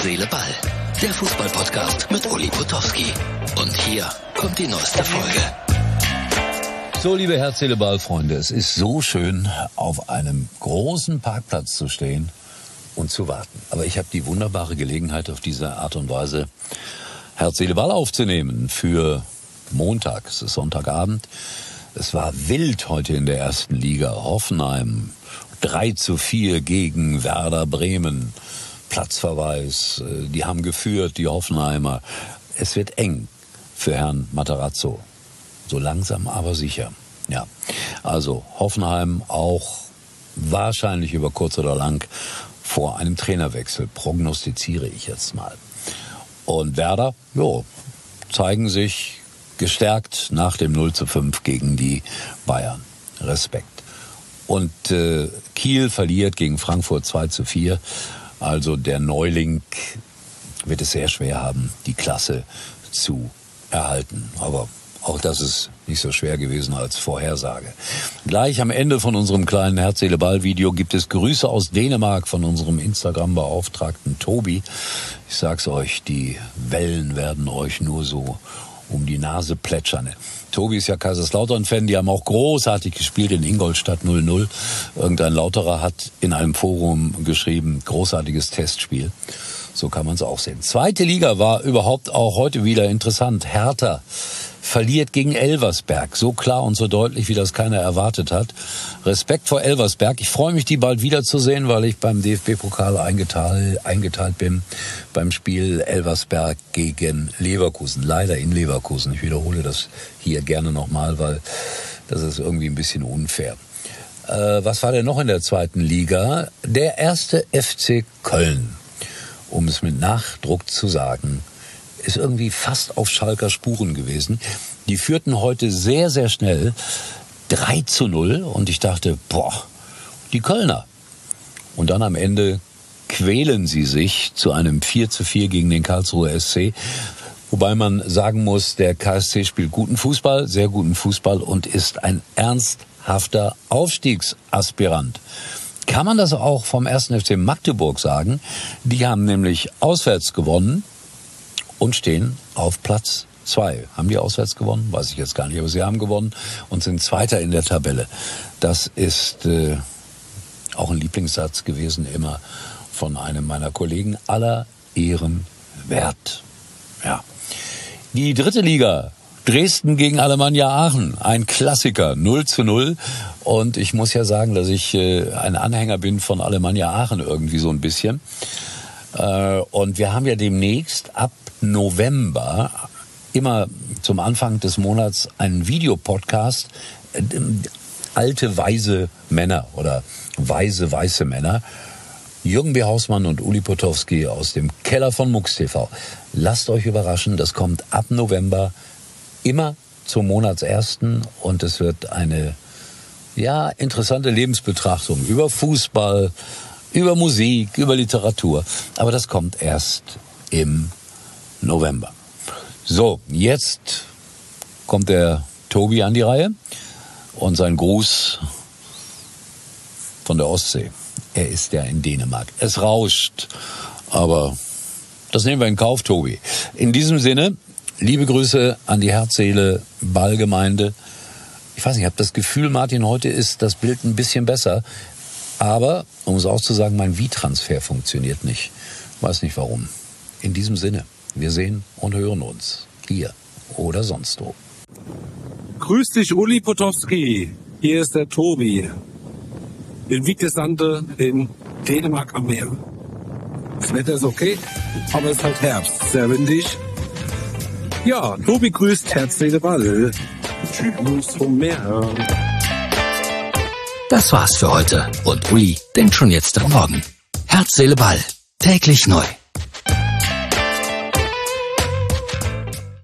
Seele, Ball. Der Fußball-Podcast mit Uli Potowski. Und hier kommt die neueste Folge. So, liebe Herz, Seele, Ball, Freunde, es ist so schön, auf einem großen Parkplatz zu stehen und zu warten. Aber ich habe die wunderbare Gelegenheit, auf diese Art und Weise Herz, Seele, Ball aufzunehmen für Montag. Es ist Sonntagabend. Es war wild heute in der ersten Liga. Hoffenheim 3:4 gegen Werder Bremen. Platzverweis, die haben geführt, die Hoffenheimer. Es wird eng für Herrn Matarazzo. So langsam, aber sicher. Ja, also Hoffenheim auch wahrscheinlich über kurz oder lang vor einem Trainerwechsel, prognostiziere ich jetzt mal. Und Werder, zeigen sich gestärkt nach dem 0:5 gegen die Bayern. Respekt. Und Kiel verliert gegen Frankfurt 2:4. Also der Neuling wird es sehr schwer haben, die Klasse zu erhalten. Aber auch das ist nicht so schwer gewesen als Vorhersage. Gleich am Ende von unserem kleinen Herz-Seele-Ball-Video gibt es Grüße aus Dänemark von unserem Instagram-Beauftragten Tobi. Ich sag's euch, die Wellen werden euch nur so um die Nase plätschern. Tobi ist ja Kaiserslautern-Fan, die haben auch großartig gespielt in Ingolstadt 0:0. Irgendein Lauterer hat in einem Forum geschrieben, großartiges Testspiel. So kann man es auch sehen. Zweite Liga war überhaupt auch heute wieder interessant. Hertha verliert gegen Elversberg. So klar und so deutlich, wie das keiner erwartet hat. Respekt vor Elversberg. Ich freue mich, die bald wiederzusehen, weil ich beim DFB-Pokal eingeteilt bin beim Spiel Elversberg gegen Leverkusen. Leider in Leverkusen. Ich wiederhole das hier gerne nochmal, weil das ist irgendwie ein bisschen unfair. Was war denn noch in der zweiten Liga? Der erste FC Köln, um es mit Nachdruck zu sagen, ist irgendwie fast auf Schalker Spuren gewesen. Die führten heute sehr, sehr schnell 3:0 und ich dachte, die Kölner. Und dann am Ende quälen sie sich zu einem 4:4 gegen den Karlsruher SC. Wobei man sagen muss, der KSC spielt guten Fußball, sehr guten Fußball und ist ein ernsthafter Aufstiegsaspirant. Kann man das auch vom 1. FC Magdeburg sagen? Die haben nämlich auswärts gewonnen und stehen auf Platz 2. Haben die auswärts gewonnen? Weiß ich jetzt gar nicht, aber sie haben gewonnen und sind Zweiter in der Tabelle. Das ist auch ein Lieblingssatz gewesen, immer von einem meiner Kollegen. Aller Ehren wert. Ja. Die dritte Liga. Dresden gegen Alemannia Aachen, ein Klassiker, 0:0. Und ich muss ja sagen, dass ich ein Anhänger bin von Alemannia Aachen irgendwie so ein bisschen. Und wir haben ja demnächst ab November immer zum Anfang des Monats einen Videopodcast, alte weise Männer oder weise weiße Männer. Jürgen B. Hausmann und Uli Potowski aus dem Keller von MUX TV. Lasst euch überraschen, das kommt ab November immer zum Monatsersten und es wird eine interessante Lebensbetrachtung über Fußball, über Musik, über Literatur. Aber das kommt erst im November. So, jetzt kommt der Tobi an die Reihe und sein Gruß von der Ostsee. Er ist ja in Dänemark. Es rauscht, aber das nehmen wir in Kauf, Tobi. In diesem Sinne, liebe Grüße an die Herz-Seele-Ball-Gemeinde. Ich weiß nicht, ich habe das Gefühl, Martin, heute ist das Bild ein bisschen besser. Aber, um es auch zu sagen, mein Wie-Transfer funktioniert nicht. Weiß nicht warum. In diesem Sinne, wir sehen und hören uns. Hier oder sonst wo. Grüß dich, Uli Potowski. Hier ist der Tobi. In Vigesande in Dänemark am Meer. Das Wetter ist okay, aber es ist halt Herbst. Sehr windig. Ja, Tobi grüßt Herz, Seele, Ball. Tschüss vom Meer. Das war's für heute und Uli denkt schon jetzt am Morgen. Herz, Seele, Ball. Täglich neu.